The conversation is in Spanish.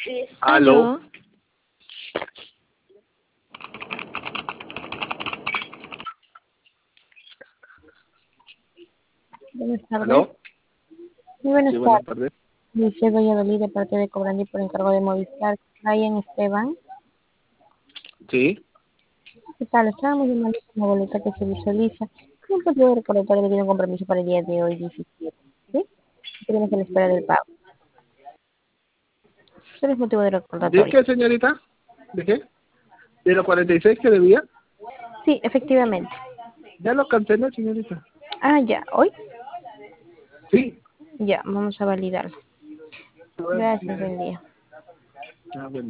Aló. Aló. Buenas tardes. Aló. Muy buenas Sí, buenas tardes. tardes. Dice Valladolid de parte de Cobrandi por encargo de Movistar. Ryan Esteban. Sí. ¿Qué tal? Estábamos llamando con una boleta que se visualiza. Un motivo de recordatorio que tiene un compromiso para el día de hoy, 17. ¿Sí? Tenemos en espera del pago. ¿Cuál es el motivo de ¿De recordatorio? qué, señorita? ¿De qué? ¿De los 46 que debía? Sí, efectivamente. Ya lo cancelé, señorita. Ah, ya. ¿Hoy? Sí. Ya, vamos a validarlo. A ver, Gracias, dije. buen día. Ah, bueno.